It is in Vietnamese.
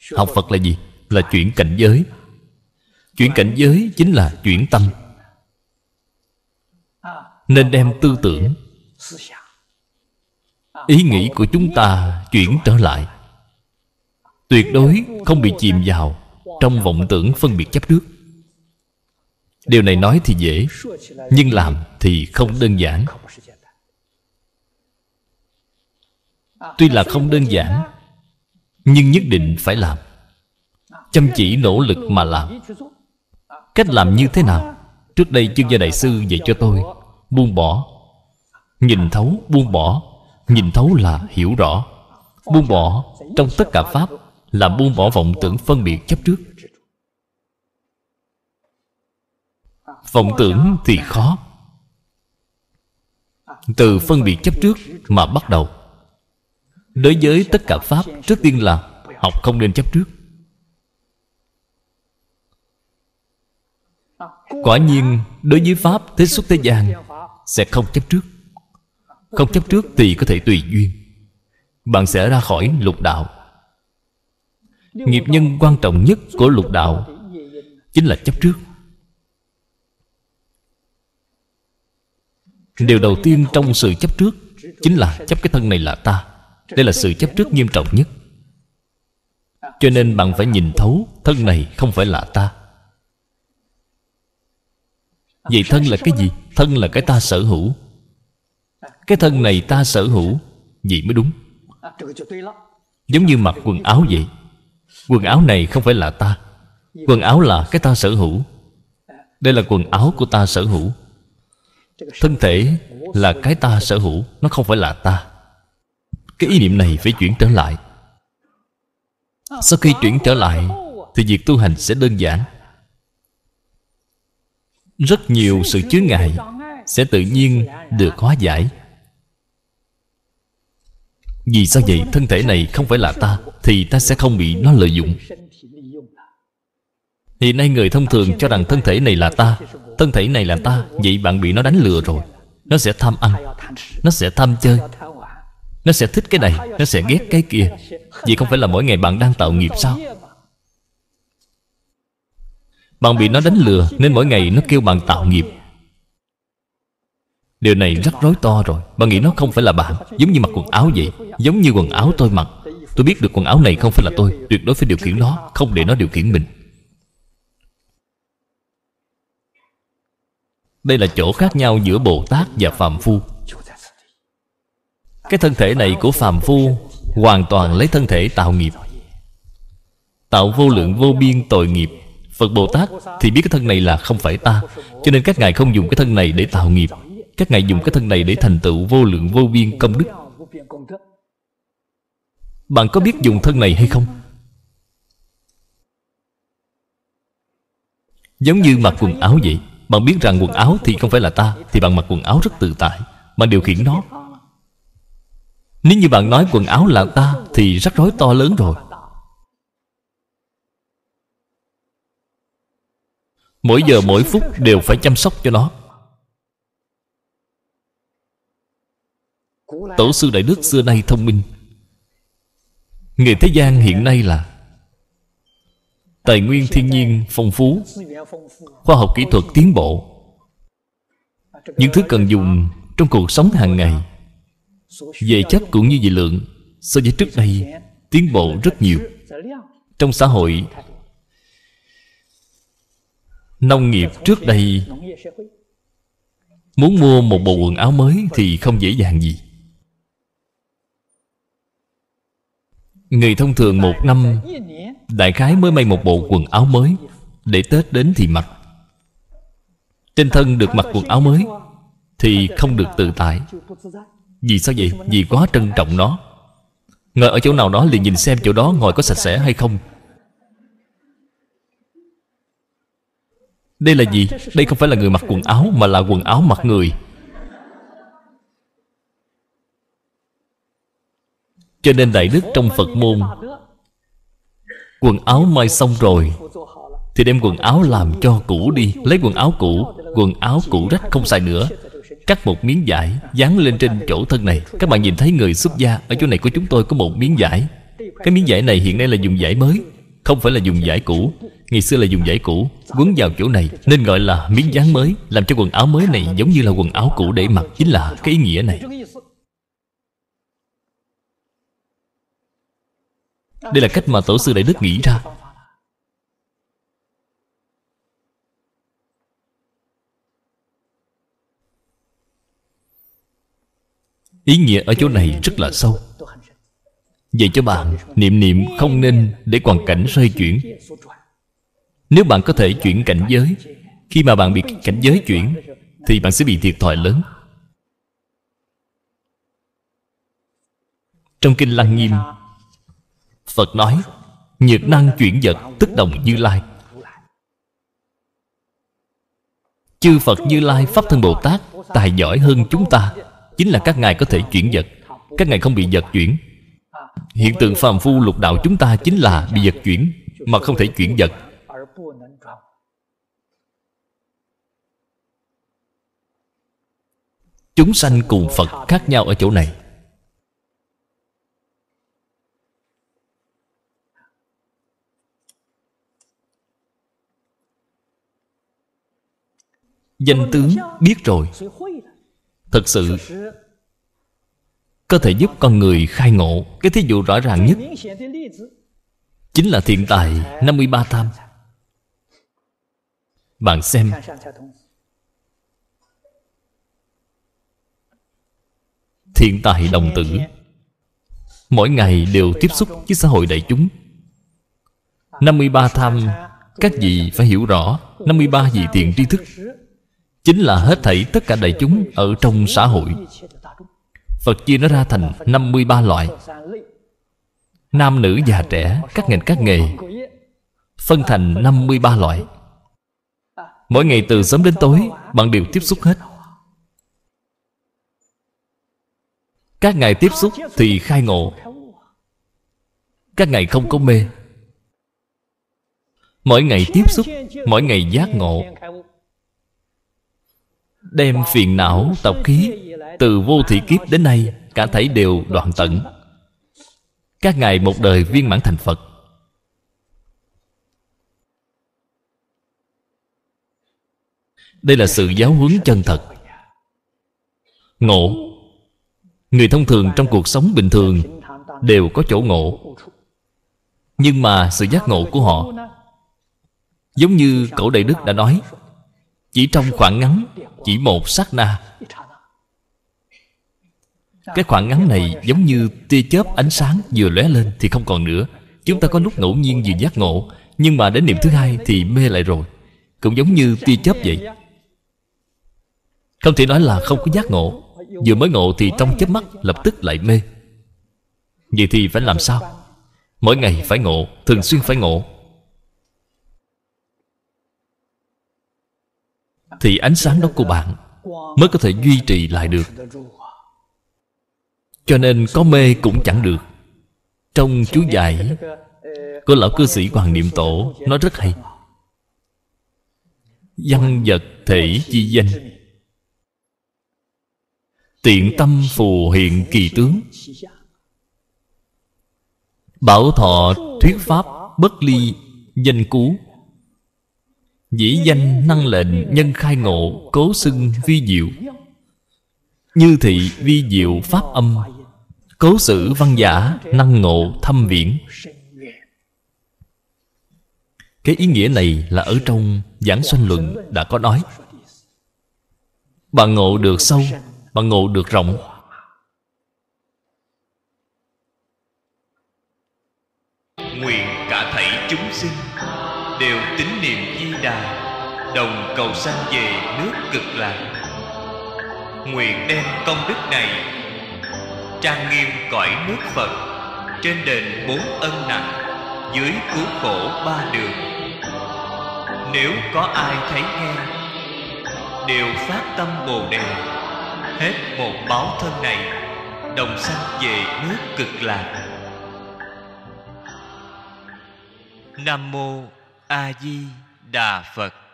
Học Phật là gì? Là chuyển cảnh giới. Chuyển cảnh giới chính là chuyển tâm. Nên đem tư tưởng, ý nghĩ của chúng ta chuyển trở lại. Tuyệt đối không bị chìm vào trong vọng tưởng phân biệt chấp trước. Điều này nói thì dễ, nhưng làm thì không đơn giản. Tuy là không đơn giản, nhưng nhất định phải làm. Chăm chỉ nỗ lực mà làm. Cách làm như thế nào? Trước đây Chương Gia Đại Sư dạy cho tôi buông bỏ. Nhìn thấu, buông bỏ. Nhìn thấu là hiểu rõ. Buông bỏ trong tất cả pháp là buông bỏ vọng tưởng phân biệt chấp trước. Vọng tưởng thì khó. Từ phân biệt chấp trước mà bắt đầu. Đối với tất cả pháp, trước tiên là học không nên chấp trước. Quả nhiên đối với pháp thế xuất thế gian sẽ không chấp trước. Không chấp trước thì có thể tùy duyên. Bạn sẽ ra khỏi lục đạo. Nghiệp nhân quan trọng nhất của lục đạo chính là chấp trước. Điều đầu tiên trong sự chấp trước chính là chấp cái thân này là ta. Đây là sự chấp trước nghiêm trọng nhất. Cho nên bạn phải nhìn thấu thân này không phải là ta. Vậy thân là cái gì? Thân là cái ta sở hữu. Cái thân này ta sở hữu, vậy mới đúng. Giống như mặc quần áo vậy. Quần áo này không phải là ta. Quần áo là cái ta sở hữu. Đây là quần áo của ta sở hữu. Thân thể là cái ta sở hữu, nó không phải là ta. Cái ý niệm này phải chuyển trở lại. Sau khi chuyển trở lại thì việc tu hành sẽ đơn giản. Rất nhiều sự chướng ngại sẽ tự nhiên được hóa giải. Vì sao vậy? Thân thể này không phải là ta, thì ta sẽ không bị nó lợi dụng. Hiện nay người thông thường cho rằng thân thể này là ta. Thân thể này là ta, vậy bạn bị nó đánh lừa rồi. Nó sẽ tham ăn, nó sẽ tham chơi, nó sẽ thích cái này, nó sẽ ghét cái kia. Vậy không phải là mỗi ngày bạn đang tạo nghiệp sao? Bạn bị nó đánh lừa nên mỗi ngày nó kêu bạn tạo nghiệp. Điều này rắc rối to rồi. Bạn nghĩ nó không phải là bạn. Giống như mặc quần áo vậy. Giống như quần áo tôi mặc. Tôi biết được quần áo này không phải là tôi. Tuyệt đối phải điều khiển nó, không để nó điều khiển mình. Đây là chỗ khác nhau giữa Bồ Tát và phàm phu. Cái thân thể này của phàm phu hoàn toàn lấy thân thể tạo nghiệp, tạo vô lượng vô biên tội nghiệp. Phật Bồ Tát thì biết cái thân này là không phải ta, cho nên các ngài không dùng cái thân này để tạo nghiệp. Các ngài dùng cái thân này để thành tựu vô lượng vô biên công đức. Bạn có biết dùng thân này hay không? Giống như mặc quần áo vậy. Bạn biết rằng quần áo thì không phải là ta, thì bạn mặc quần áo rất tự tại. Bạn điều khiển nó. Nếu như bạn nói quần áo là ta thì rắc rối to lớn rồi. Mỗi giờ mỗi phút đều phải chăm sóc cho nó. Tổ sư Đại Đức xưa nay thông minh. Người thế gian hiện nay là tài nguyên thiên nhiên phong phú, khoa học kỹ thuật tiến bộ. Những thứ cần dùng trong cuộc sống hàng ngày về chất cũng như về lượng so với trước đây tiến bộ rất nhiều. Trong xã hội nông nghiệp trước đây, muốn mua một bộ quần áo mới thì không dễ dàng gì. Người thông thường một năm đại khái mới may một bộ quần áo mới, để Tết đến thì mặc. Trên thân được mặc quần áo mới thì không được tự tại. Vì sao vậy? Vì quá trân trọng nó. Ngồi ở chỗ nào đó liền nhìn xem chỗ đó ngồi có sạch sẽ hay không. Đây là gì? Đây không phải là người mặc quần áo, mà là quần áo mặc người. Cho nên Đại Đức trong Phật môn, quần áo may xong rồi thì đem quần áo làm cho cũ đi. Lấy quần áo cũ rách không xài nữa, cắt một miếng vải dán lên trên chỗ thân này. Các bạn nhìn thấy người xuất gia ở chỗ này của chúng tôi có một miếng vải. Cái miếng vải này hiện nay là dùng vải mới. Không phải là dùng vải cũ. Ngày xưa là dùng vải cũ quấn vào chỗ này, nên gọi là miếng dán mới, làm cho quần áo mới này giống như là quần áo cũ để mặc. Chính là cái ý nghĩa này. Đây là cách mà tổ sư Đại Đức nghĩ ra. Ý nghĩa ở chỗ này rất là sâu. Vậy cho bạn niệm niệm không nên để hoàn cảnh xoay chuyển. Nếu bạn có thể chuyển cảnh giới, khi mà bạn bị cảnh giới chuyển thì bạn sẽ bị thiệt thòi lớn. Trong Kinh Lăng Nghiêm, Phật nói nhiệt năng chuyển vật tức đồng Như Lai. Chư Phật Như Lai Pháp Thân Bồ Tát tài giỏi hơn chúng ta. Chính là các ngài có thể chuyển vật, các ngài không bị vật chuyển. Hiện tượng phàm phu lục đạo chúng ta chính là bị vật chuyển, mà không thể chuyển vật. Chúng sanh cùng Phật khác nhau ở chỗ này. Danh tướng biết rồi, thật sự có thể giúp con người khai ngộ. Cái thí dụ rõ ràng nhất chính là thiện tài 53 tham. Bạn xem, thiện tài đồng tử mỗi ngày đều tiếp xúc với xã hội đại chúng. 53 tham, các vị phải hiểu rõ. 53 vị thiện tri thức chính là hết thảy tất cả đại chúng ở trong xã hội. Phật chia nó ra thành 53 loại. Nam nữ già trẻ, các ngành các nghề, phân thành 53 loại. Mỗi ngày từ sớm đến tối bạn đều tiếp xúc hết. Các ngài tiếp xúc thì khai ngộ, các ngài không có mê. Mỗi ngày tiếp xúc, mỗi ngày giác ngộ, đem phiền não tập khí từ vô thị kiếp đến nay cả thảy đều đoạn tận. Các ngài một đời viên mãn thành Phật. Đây là sự giáo huấn chân thật. Ngộ, người thông thường trong cuộc sống bình thường đều có chỗ ngộ, nhưng mà sự giác ngộ của họ giống như Cổ Đại Đức đã nói, chỉ trong khoảng ngắn, chỉ một sát na. Cái khoảng ngắn này giống như tia chớp ánh sáng vừa lóe lên thì không còn nữa. Chúng ta có lúc ngẫu nhiên vừa giác ngộ, nhưng mà đến niệm thứ hai thì mê lại rồi. Cũng giống như tia chớp vậy. Không thể nói là không có giác ngộ. Vừa mới ngộ thì trong chớp mắt lập tức lại mê. Vậy thì phải làm sao? Mỗi ngày phải ngộ, thường xuyên phải ngộ, thì ánh sáng đó của bạn mới có thể duy trì lại được. Cho nên có mê cũng chẳng được. Trong chú giải của lão cư sĩ Hoàng Niệm Tổ nói rất hay: văn vật thể chi danh, tiện tâm phù hiện kỳ tướng, bảo thọ thuyết pháp bất ly danh cú, dĩ danh năng lệnh nhân khai ngộ, cố xưng vi diệu, như thị vi diệu pháp âm, cố sử văn giả năng ngộ thâm viễn. Cái ý nghĩa này là ở trong Giảng Sanh Luận đã có nói. Bạn ngộ được sâu, bạn ngộ được rộng. Nguyện cả thảy chúng sinh đều tín niệm Di Đà, đồng cầu sanh về nước Cực Lạc. Nguyện đem công đức này trang nghiêm cõi nước Phật, trên đền 4 ân nặng, dưới cứu khổ 3 đường. Nếu có ai thấy nghe, đều phát tâm Bồ Đề, hết một báo thân này, đồng sanh về nước Cực Lạc. Nam mô A Di Đà Phật.